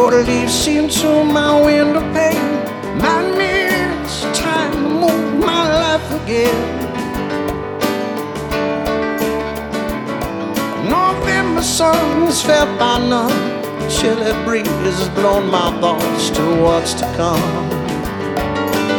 Your leaves into my window pane. Remind me it's time to move my life again. November sun is felt by none. Chilly breeze has blown my thoughts to what's to come.